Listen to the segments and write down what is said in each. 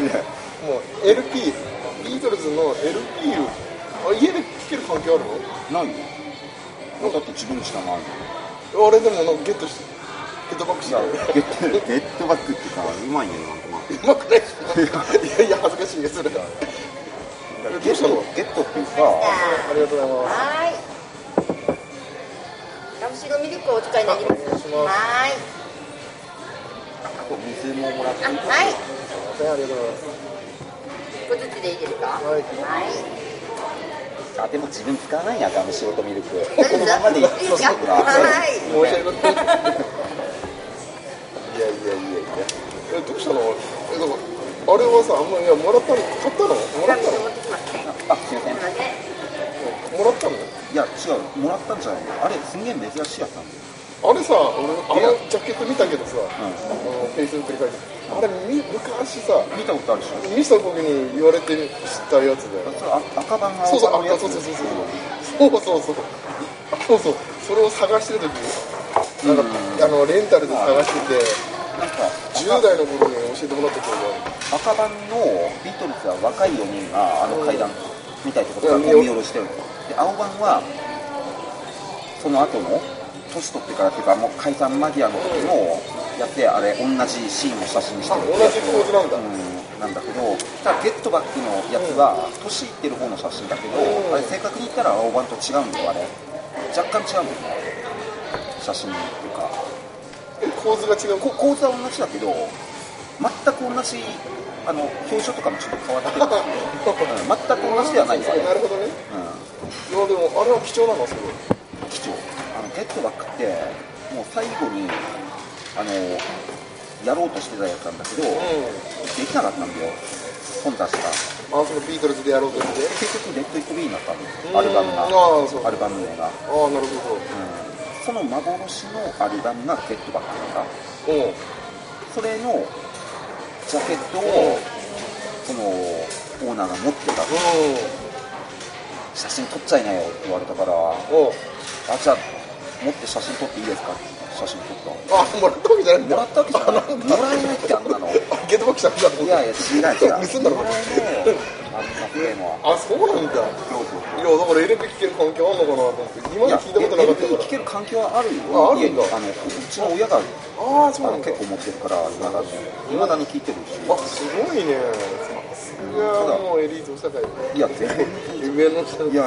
もう LP、ビートルズの LP を家で聴ける環境あるの？ないよ。だって自分しかないの。 俺でもなんかゲットバックしてる。 ゲットバックってさ、うまいね、なんとなく。 うまくないし。いや恥ずかしいねそれ。どうしたの？ ゲットっていうか。 ありがとうございます。 はい。ラムシロミルクをお使いになります。 お願いします。 はい。 お水ももらっていいですか？ はい。 すいません、ありがとうございます。 一個ずつでいいですか？ はい。 はい。 あ、でも自分使わないや、ガムシロとミルク。 大丈夫このままでいい。 ですか？はい。 申し訳ございません。いやどうしたの？だからあれはさ、あんまりもらったの？買ったの？もらったの？ 持ってきますね。 あ、すいません。 すいません。 もらったの？いや、違う、もらったんじゃないの。あれ、すんげえ珍しいやつなんだよ。 あれさ、俺あのジャケット見たけどさ、 んフェイスブックに書いてあれ昔さ、 見たことあるでしょ。 見せた時に言われて知ったやつで、 それ赤版がそうそう、 青版のやつ。 そうそれを探してる時に、なんかレンタルで探してて、 なんか 10代の頃に教えてもらったけど、 赤版のビートルズは若い4人があの階段みたいなところから見下ろしてるの。で、青版はその後の年取ってからっていうか、もう解散間際の時のやって、あれ同じシーンを写真にしてる。 同じ構図なんだ。 なんだけど、ただゲットバックのやつは年いってる方の写真だけど、あれ正確に言ったら青版と違うんだよ。あれ若干違うんだよね、写真っていうか。 構図が違う。 構図は同じだけど、全く同じ表情とかもちょっと変わってる。全く同じではないよ。 なるほどね。いやでもあれは貴重なの？すごい貴重。ゲットバックってもう最後にやろうとしてたやつなんだけど、できなかったんだよ、本出した。 そのビートルズでやろうとして結局レッド・イット・ビーになったの、アルバムが。アルバム名が。 なるほど。 その幻のアルバムがゲットバックなんだ。それのジャケットをそのオーナーが持ってた。写真撮っちゃいなよって言われたから、じゃあ持って写真撮っていいですかって写真撮った。 もらったわけじゃないんだ。 もらったわけじゃない。もらえないってあんなの。 ゲットバックしたんだ。 いやいや、違う。 盗んだの？ もらえないよ。あんなっていうのは。 そうなんだ。いや、だからエレピ聞ける環境あんのかなと思って。今まで聞いたことなかったから。 聞ける環境はあるよ。 あるんだ。 うちの親がそうなんだ。 結構持ってるから、未だに聞いてるし。 すごいね。さすがもうエリート社会。 いや、全然。 夢の人。 いや。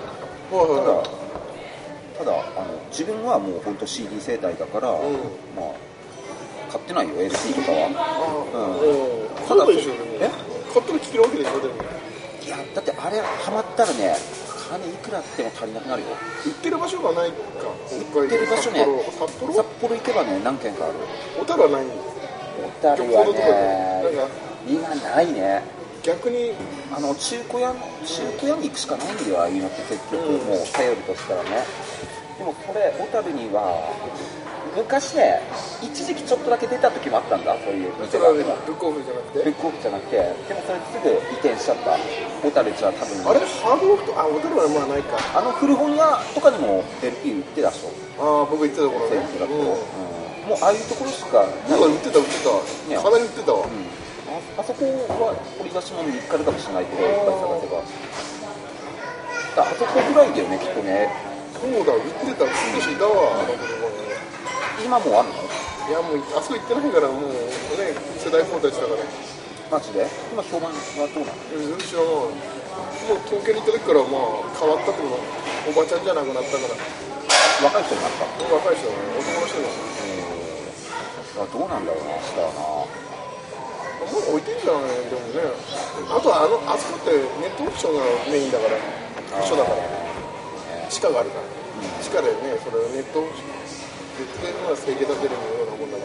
ただ自分はもう本当 CD 世代だから、まあ買ってないよ LP とかは。 ただ買ったら聴けるわけでしょ。でもいや、だってあれハマったらね、金いくらあっても足りなくなるよ。 売ってる場所がないか。 売ってる場所ね、 札幌行けばね、何軒かある。 小樽はない。 小樽はね、今ないね。 逆に中古屋に行くしかないんだよ、ああいうのって結局、もう頼るとしたらね。でもこれ小樽には昔ね、一時期ちょっとだけ出た時もあったんだ、そういう店が。 ブックオフじゃなくて。 ブックオフじゃなくて、でもそれすぐ移転しちゃった。小樽じゃ多分。 あれハードオフと小樽はまあないか。 古本屋とかにも LP 売ってたでしょ。 僕行ってた頃ね。 もうああいうところしか売ってた。かなり売ってたわ。 あそこは掘り出し物見つかるかもしれないけど、いっぱい探せば。あそこぐらいだよね、きっとね。 そうだ、売ってた。少しいたわ。 今もあるの？ いや、もうあそこ行ってないから、もうね、世代交代したから。 マジで？今評判はどうなの？ 知らない。もう東京に行った時からまあ変わったってことおばちゃんじゃなくなったから。 若い人になった？ 若い人ね、男の人ですよ。どうなんだろうな、明日はな。 もう置いてんじゃないでもね。あとはあそこってネットオークションがメインだから、一緒だから、地価があるから、地価でね、それをネットオークションで売ってるのは生計立てるようなもんだから、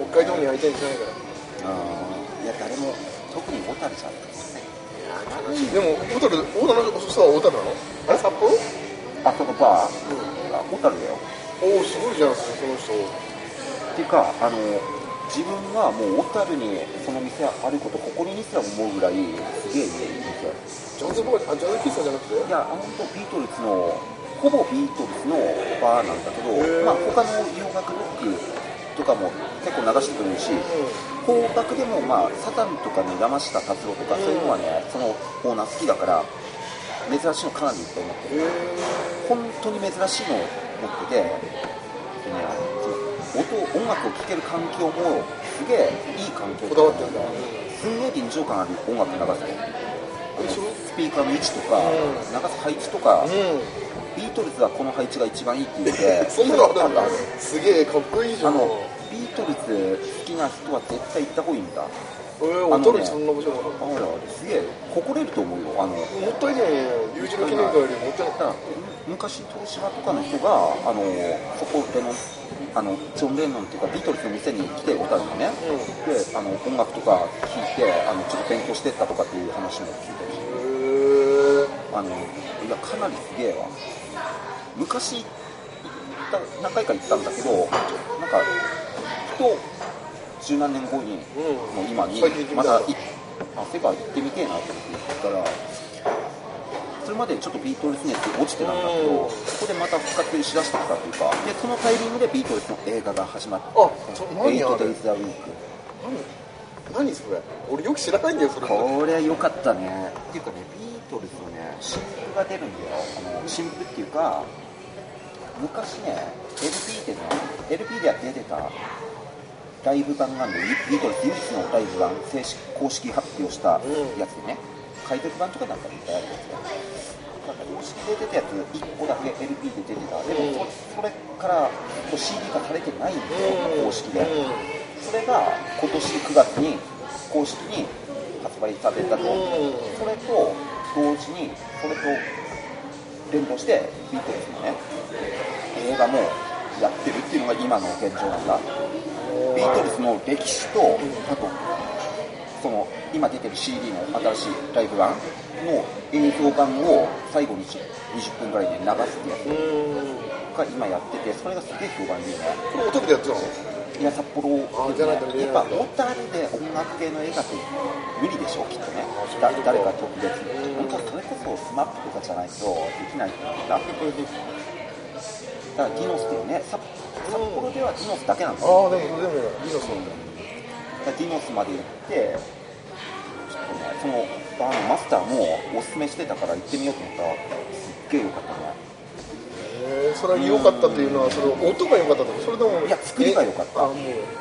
北海道に相手にしないから。 いや、誰も特に小樽じゃん。 でも小樽、小樽なの？あれ札幌？ そこバー、小樽だよ。 すごいじゃん、その人。 っていうか自分はもう小樽にその店あること誇りにすら思うぐらいすげえいい店。 ジャズ喫茶じゃなくて？ いや、本当ビートルズのほぼビートルズのバーなんだけど、他の洋楽ロックとかも結構流してくれるし、邦楽でもまあサタンとかね、山下達郎とかそういうのはね、そのオーナー好きだから珍しいのかなりいっぱい持ってる。本当に珍しいのを持ってて、音楽を聴ける環境もすげえいい環境こだわってるんだ。 すんげえ臨場感ある音楽流すの。スピーカーの位置とか、流す配置とか、ビートルズはこの配置が一番いいっていうのでそんなのあるんだ。すげえかっこいいじゃん。 ビートルズ好きな人は絶対行った方がいいんだ。 音にそんな面白かった。 すげえ誇れると思うよ。もったいないね。友人の記念会よりもったいない。 昔東芝とかの人がそこでのジョン・レノンっていうかビートルズの店に来ておたのね、で音楽とか聴いてちょっと勉強してったとかっていう話も聞いたりして、いやかなりすげえわ。昔何回か行ったんだけど、なんかふと十何年後に、もう今にまた世界行ってみてえなと思って行ったら、それまでちょっとビートルズ熱落ちてたんだけど、ここでまた復活しだしてきたというか、でそのタイミングでビートルズの映画が始まって、 何 8 Days a Week。 何それ？俺よく知らないんだよそれ。 これ良かったね。っていうかね、ビートルズのね新譜が出るんだよ。新譜っていうか、昔ね LP では出てたライブ版があるの。ビートルズ唯一のライブ版、正式公式発表したやつでね、海賊版とかなんかでいっぱいあるやつで。公式で出たやつ1個だけ LP で出てた。でもそれから CD 化されてないんですよ、公式で。それが今年9月に公式に発売されたと。それと同時に、それと連動してビートルズのね映画もやってるっていうのが今の現状なんだ。ビートルズの歴史と、あとその今出てる CD の新しいライブ版の映像版を最後に20分ぐらいで流すってやつが今やってて、それがすげえ評判いいね。 これ音でやってたの？ いや、札幌じゃないと見えない。 やっぱ小樽で音楽系の映画って無理でしょ、きっとね。誰か特別本当それこそスマップとかじゃないとできないって言うんだ。だからディノスっていうね、札幌ではディノスだけなんですよ。 でもディノスなんだ。 ディノスまで行って、ちょっとね、そのマスターもおすすめしてたから行ってみようと思ったら、すっげえ良かったね。 それは良かったっていうのは、それ音が良かったとか、それでもいや、作りが良かった。 もうドン・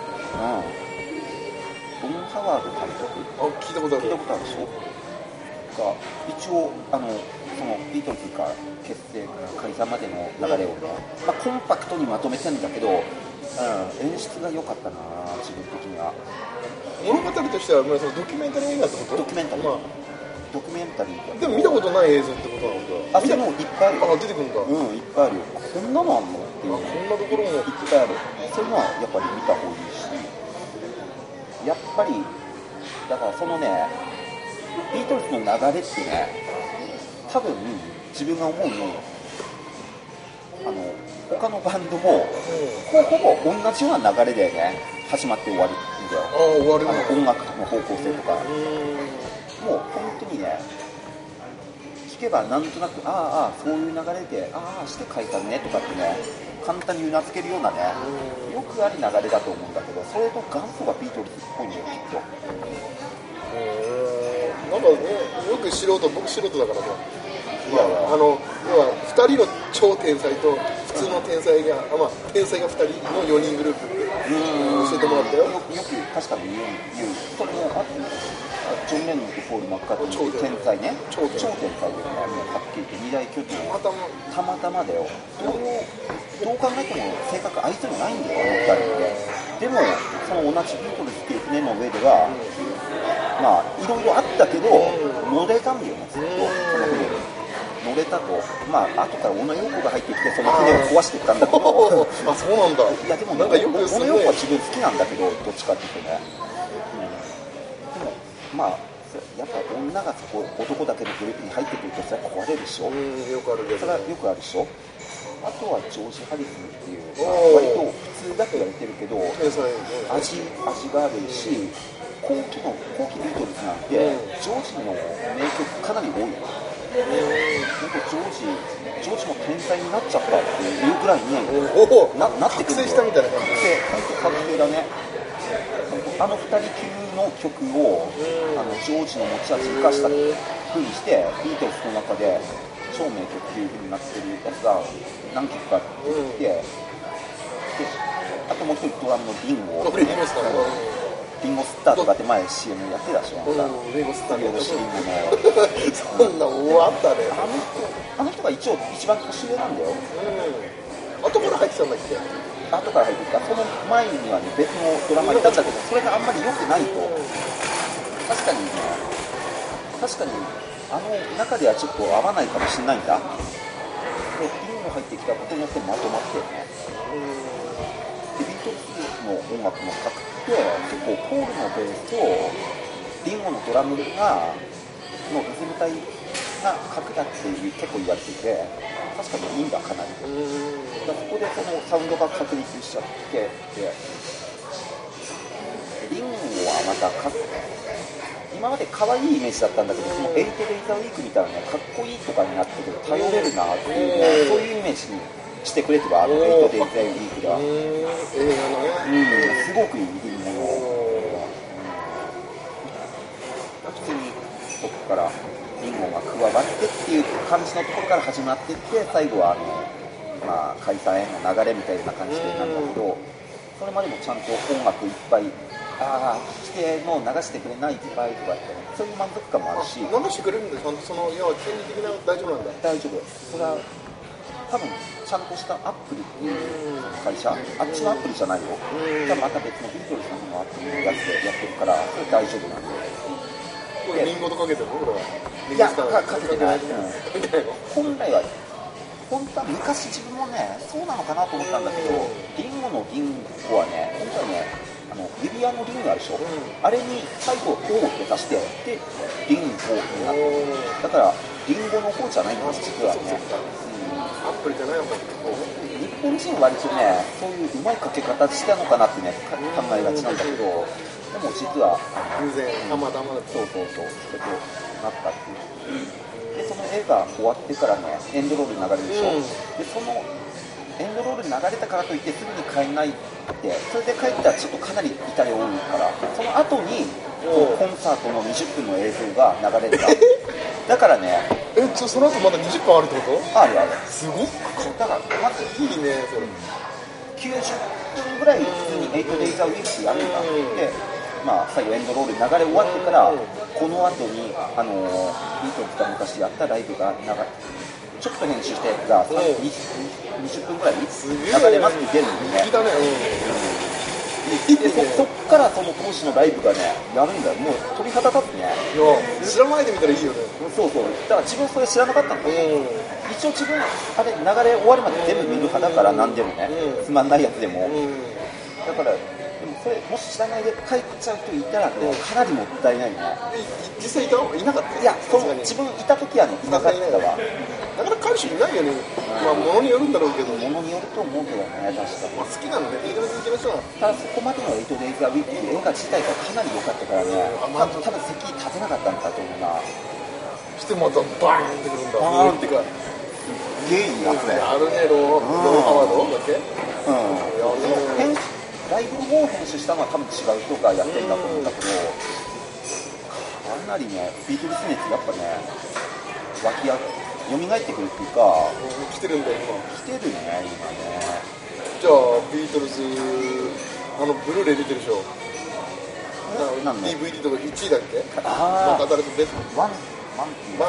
ハワード監督、 聞いたことある。 聞いたことあるでしょ。が一応そのビートルズが結成から解散までの流れをね、コンパクトにまとめてんだけど、演出が良かったな、自分的には。 物語としては、そのドキュメンタリー映画ってこと？ ドキュメンタリー、ドキュメンタリーでも見たことない映像ってことなんだ。 それもいっぱいあるよ。 出てくるんだ。 いっぱいあるよ。こんなのあんのっていう、 こんなところもいっぱいある。そういうのはやっぱり見た方がいいし、やっぱりだからそのね、ビートルズの流れってね、多分自分が思うに他のバンドも、ほぼ同じような流れでね始まって終わるんだよ。 終わる音楽の方向性とか、もう本当にね、聞けばなんとなくそういう流れでして書いたねとかってね、簡単にうなずけるようなね、よくある流れだと思うんだけど、それと元祖がビートルズっぽいんだよ、きっと。 なんかね、僕素人だからさ、要は2人の超天才と普通の天才が、天才が2人の4人グループって教えてもらったよ。 よく確かに言う。それもジョン・レノンとポール・マッカートニーって天才ね、超天才だよね、はっきり言って二大巨頭、たまたまだよ。どう考えても性格相手もないんだよ、あの2人って。でもその同じビートルズっていう船の上では、いろいろあったけど乗れたんだよね、ずっとその船に乗れたと。後から小野洋子が入ってきてその船を壊していったんだけどそうなんだ。 いやでもなんかよく小野洋子は自分好きなんだけど、どっちかっていうとね、でもやっぱ女がそこ男だけのグループに入ってくるとそれは壊れるでしょ。 よくあるけど、 それはよくあるでしょ。あとはジョージ・ハリスンっていう、割と普通だと言われてるけど味があるし、後期ビートルズなんて、ジョージの名曲かなり多いよ。 ジョージも天才になっちゃったっていうぐらいになってくるんだよ。 覚醒したみたいな感じで、本当覚醒だね。あの2人級の曲をジョージの持ち味を生かした風にしてビートルズの中で超名曲っていう風になってるやつが何曲か出てきて、であともう一人ドラムのリンゴスターとかって前 CM やってたでしょ。 リンゴスターリンゴのそんな終わったね。 あの人が一番年上なんだよ。 後から入ってたんだっけ。 後から入ってきた。その前にはね別のドラマいたんだけど、それがあんまり良くないと。確かにあの中ではちょっと合わないかもしれないんだ。でリンゴ入ってきたことによってまとまってね。でビートルズの音楽の核って結構ポールのベースとリンゴのドラムがのリズム体が核だって結構言われていて、確かにいいんだかなり。だからそこでそのサウンドが確立しちゃってで、リンゴはまた今まで可愛いイメージだったんだけど、その8 days a week みたいなね、かっこいいとかになってくる、頼れるなっていうね、そういうイメージにしてくれてば、8 days a week では。すごくいいものを。普通にそこからリンゴが加わってっていう感じのところから始まっていって、最後は解散への流れみたいな感じでなんだけど、それまでもちゃんと音楽いっぱい規定の流してくれないいっぱいとかって、ね、そういう満足感もあるし、 流してくれるんで、ちゃんとその要は権利的な大丈夫なんだ。 大丈夫。それは多分ちゃんとしたアップルっていう会社、あっちのアップルじゃないよ。また別のビートルズさんのアップルのやつでやってるから、それ大丈夫なんで。 これリンゴとかけてるのこれは。 いや、かけてない。本来は昔自分もね、そうなのかなと思ったんだけど、リンゴのリンゴはね、本当はね、指輪のリングあるでしょ、あれに最後「O」って出して、でリンゴになってる。だからリンゴの方じゃないんです実はね。 アップルじゃないもん。 日本人は割とね、そういううまいかけ方したのかなってね、考えがちなんだけど、でも実は偶然たまたまだと。 そうそれとなったっていう。でその映画終わってからね、エンドロール流れるでしょ、でそのエンドロール流れたからといってすぐに帰んないって、それで帰ったらちょっとかなり痛い多いから、その後にコンサートの20分の映像が流れただからね、 その後まだ20分あるってこと？ ある。 すごくだからまずいいねそれ。 90分ぐらい普通に8 days a week やるんだって、最後エンドロール流れ終わってから、この後にビートルズが昔やったライブがちょっと編集してが20分ぐらい流れますって出るんでね。でそっからその当時のライブがねやるんだよ。もう鳥肌立ってね。 知らないで見たらいいよね。 そうだから自分それ知らなかったの。一応自分あれ流れ終わるまで全部見る派だから、何でもね、つまんないやつでも、だからでもそれもし知らないで帰っちゃう人いたらね、かなりもったいないね。 実際いなかった？ いや、自分いた時はね、いなかったわ。 なかなか彼氏いないよね。物によるんだろうけど。 物によると思うけどね、確かに。 好きなのね、ビートルズ好きな人は。 ただそこまでの8 days a week 映画自体がかなり良かったからね、多分席立てなかったんだと思うな。 してまたバーンってくるんだ。 バーンってか。ゲイやつね。 あるね、ローハワードだっけ？ ライブを編集したのは多分違う人がやってるんだと思うんだけど、かなりね、ビートルズ熱やっぱね、蘇ってくるっていうか、 来てるんだよ今。 来てるね、今ね。 じゃあビートルズブルーレイ出てるでしょ。DVD とか1位だっけ？ ああ。 新しいベスト。 ワンっていう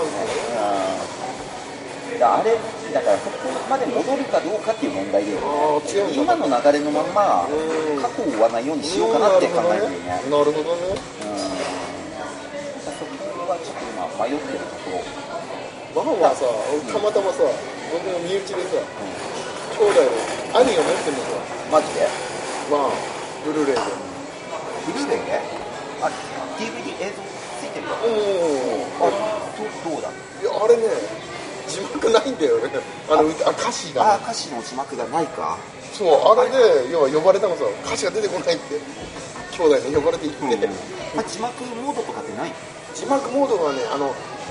ね。あれだからそこまで戻るかどうかっていう問題で、今の流れのまんま過去を追わないようにしようかなって考えてるよね。 なるほどね。 そこはちょっと今迷ってるところ。 ママはさ、たまたまさ、僕の身内でさ、兄弟で兄が持ってるのさ。 マジで？ ブルーレイで。 ブルーレイで？DVD 映像ついてるよ。どうだ？ いや、あれね、字幕ないんだよね。歌詞が。 歌詞の字幕がないか。 そう、あれで、要は呼ばれたのさ、歌詞が出てこないって、兄弟に呼ばれて行って。 字幕モードとかってない？ 字幕モードがね、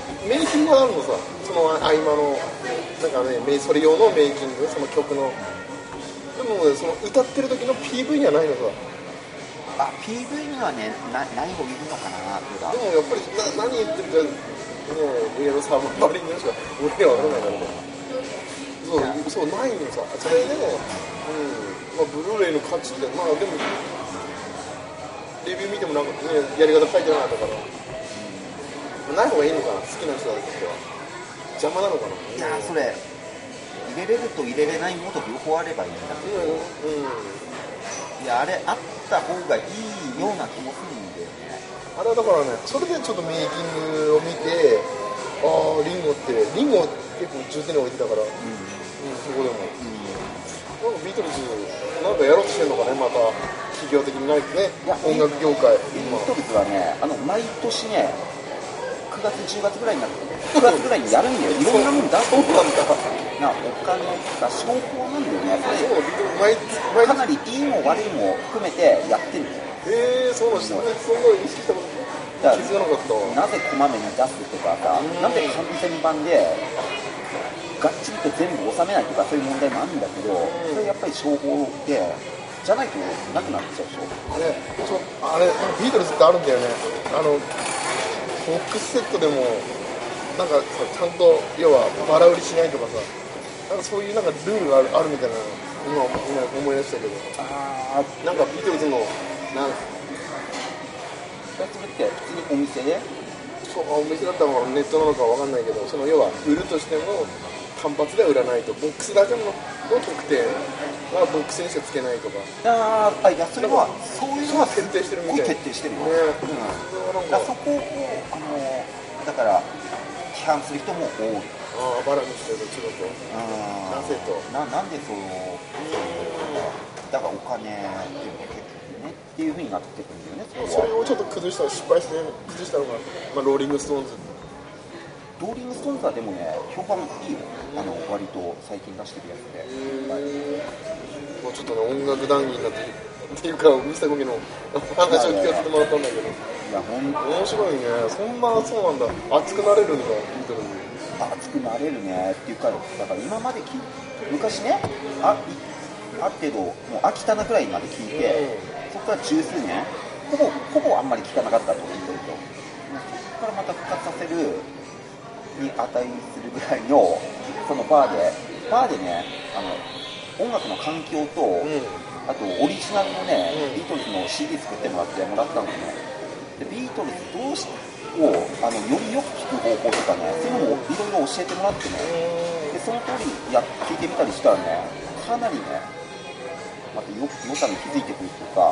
メイキングがあるのさ、その合間のなんかね、それ用のメイキング、その曲の。でも、ね、その歌ってる時の PV にはないのさ。 あ、PV にはね、ない方がいるのかな。 でもやっぱり何言ってるか、上のサーバリングしか俺には分からないからね。そう、ないのさ。それで、まあ、ブルーレイの価値って、まあでも、レビュー見てもなんか、ね、やり方書いてなかったから、ない方がいいのかな、好きな人だとしては。邪魔なのかな。 いや、それ、入れれると入れれないものと両方あればいいんだけど、いや、あれ、あった方がいいような気もするんだよね。 あれはだからね、それでちょっとメイキングを見て、ああ、リンゴ結構重点に置いてたから、そこでも。なんかビートルズ、なんかやろうとしてるのかね、また企業的にないね、音楽業界。 ビートルズはね、毎年ね、9月、10月ぐらいになって、9月ぐらいにやるんだよ、いろんなもん出すんだな、お金が商法なんだよね、かなりいいも悪いも含めてやってるんだよ。 そうなんですね、そんな意識したこと気づかなかった。 なぜこまめに出すとかさ、なぜ完全版でがっちりと全部収めないとかそういう問題もあるんだけど、それやっぱり商法でじゃないとなくなっちゃうでしょ。 あれビートルズってあるんだよね。ボックスセットでもなんかちゃんと要はバラ売りしないとかさ、なんかそういうなんかルールがあるみたいな、今思い出したけど、なんかビートルズのなんかそれって普通にお店で、 お店だったらネットなのかわかんないけど、その要は売るとしても単発では売らないと、ボックスだけの特典はボックスにしかつけないとか。 いや、それはそういうのは徹底してるみたいな。 徹底してるよね。そこをだから批判する人も多い。 バラの人と違うと。なぜと。 なんでそうだからお金っていうのが結局ねっていう風になってくるんだよね。 それをちょっと崩した失敗して崩したのが、ローリングストーンズ。 ローリングストーンズはでもね、評判いいよ。割と最近出してるやつで。 もうちょっとね、音楽談義になっていうか、ミスターコキの話を聞かせてもらったんだけど、 いや、面白いね。そうなんだ。熱くなれるんだ、ビートルズ。 熱くなれるねっていうか、だから今まで昔ね、ある程度もう飽きたなぐらいまで聞いて、そこから十数年ほぼあんまり聞かなかったと思ってると、そこからまた復活させるに値するぐらいのそのバーでね、音楽の環境と、あとオリジナルのね、ビートルズの CD 作ってもらったのね。でビートルズをよりよく聴く方法とかね、そういうのもいろいろ教えてもらってね、でその通り聴いてみたりしたらね、かなりね、また良さに気づいてくるというか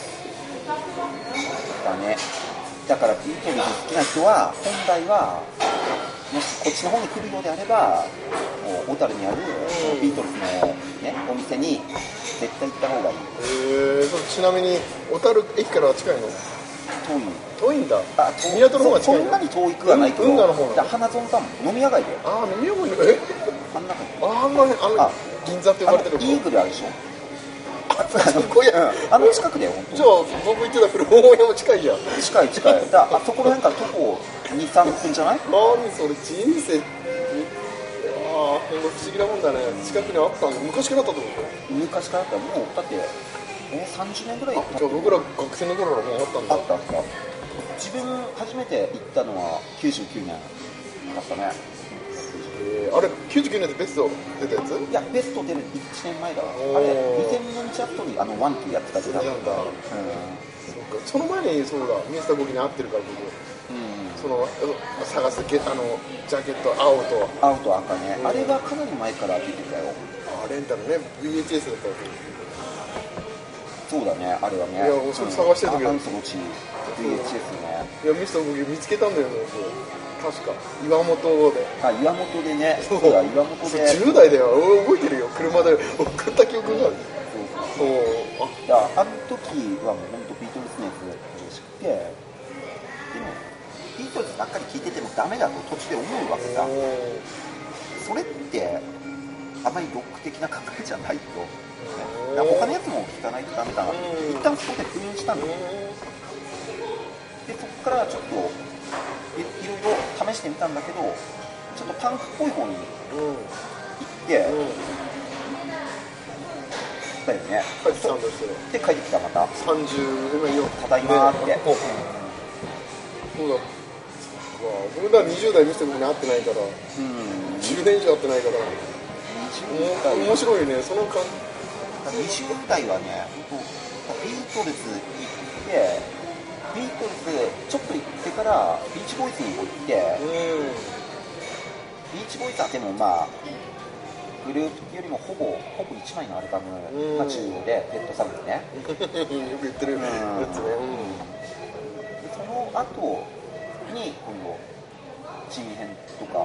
だね。だからビートルズ好きな人は本来はもしこっちの方に来るようであれば、小樽にあるビートルズの、ね、お店に絶対行った方がいい。 ちなみに小樽駅からは近いの？遠いんだ。港の方が近いの？ そんなに遠くはないけど、 運河の方なの？ 花園さん飲み屋街で。 飲み屋街で。 あんなに銀座って呼ばれてるの？ イーグルあるでしょ。近くだよ、本当に。 じゃあ僕行ってた古本屋も近いじゃん。 近いあそこら辺から徒歩 2,3 分じゃない？ それ人生ほんと不思議なもんだね。近くにあったんだ。昔からあったってこと？ 昔からあった。もうだって30年ぐらい。 じゃあ僕ら学生の頃からもうあったんだ。 あった。自分初めて行ったのは99年だったね。 あれ99年でベスト出たやつ？ いや、ベスト出る1年前だわ。あれ2000年チャットにワンってやってた時だ。 その前にそうだ、ミスターボキに合ってるから僕、その探すジャケット青と赤ね、あれがかなり前から出てたよ。 レンタルね、 VHS だったわけ。 そうだね、あれはね。 いや、それ探してる時アンソの地 VHS ね。 いや、ミスターボキ見つけたんだよね、確か岩本で。 岩本でね。そうだ、岩本で 10代だよ。俺覚えてるよ、車で送った記憶がある。 あの時はもう本当ビートルズ熱嬉しくて、でもビートルズばっかり聴いててもダメだと途中で思うわけさ。それってあまりロック的な考えじゃないと、ね、他のやつも聴かないとダメだなって一旦そこで封印したんだよ。でそこからちょっといろいろ試試してみたんだけどちょっとパンクっぽい方に行って、だよね。 帰ってきたんですよ。 で帰ってきたまた 30今よただいまーって、 そうだ。僕ら20代にしても会ってないから、10年以上会ってないから面白いよね。その感じ20代はね、ビートルズ行ってビートルズちょっと行ってからビーチボーイズにも行って、ビーチボーイズはでもまあグループよりもほぼ1枚のアルバムが中央でペットサウンドねよく言ってるやつね。 その後に今度チーム編とか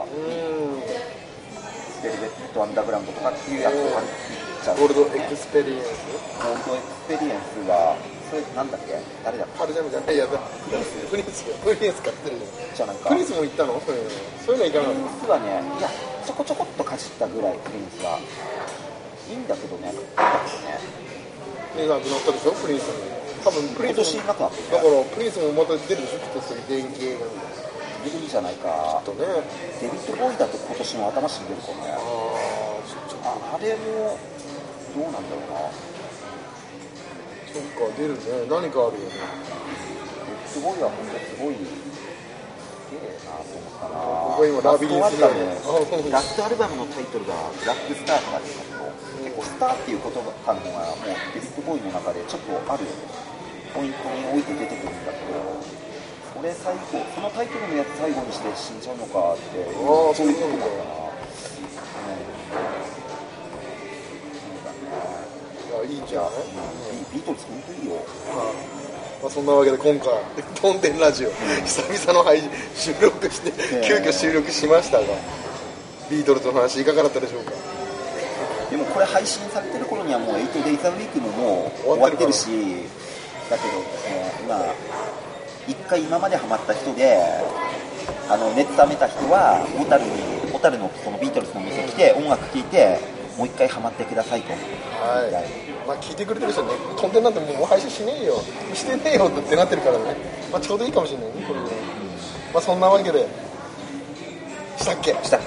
ベルベットアンダーグラウンドとかっていうやつを行っちゃう、 ゴールドエクスペリエンスはそれなんだっけ、誰だっけ、 パルジャムじゃないやだ、プリンスかってるじゃあなんかプリンスも行ったの？そういうの行かなかった。 プリンスはね、いやちょこちょこっとかじったぐらい、プリンスはいいんだけどね、 ね、亡くなったでしょ、プリンスに。多分プリンス今年なくなってね、 だからプリンスもまた出るでしょ、きっとそういう電気映画みたいな。 出るんじゃないかとね。 デビッド・ボーイだと今年の頭死んでるかもね。あれもどうなんだろうな。 そっか、出るね。何かあるよね。 デビッド・ボーイは本当すごいすげえなと思ったな。 僕は今ラビリンスだね。 ラストアルバムのタイトルがブラックスターとかって言うんだけど、結構スターっていう言葉感がもうデビッド・ボーイの中でちょっとあるポイントに置いて出てくるんだけど、これ最後そのタイトルのやつ最後にして死んじゃうのかってそういうことなんだな。 いいんじゃない？ ビートルズ本当にいいよ。 まあそんなわけで今回トンテンラジオ久々の収録して急遽収録しましたが、ビートルズの話いかがだったでしょうか？ でもこれ配信されてる頃にはもう8 Days a Week ももう終わってるし、だけど今一回今までハマった人で熱冷めた人は小樽のそのビートルズの店来て音楽聴いてもう一回ハマってくださいと。 はい、まあ聞いてくれてる人ね、トンテンなんてもう配信しねえよしてねえよってなってるからね、まあちょうどいいかもしれないねこれで。まあそんなわけでしたっけ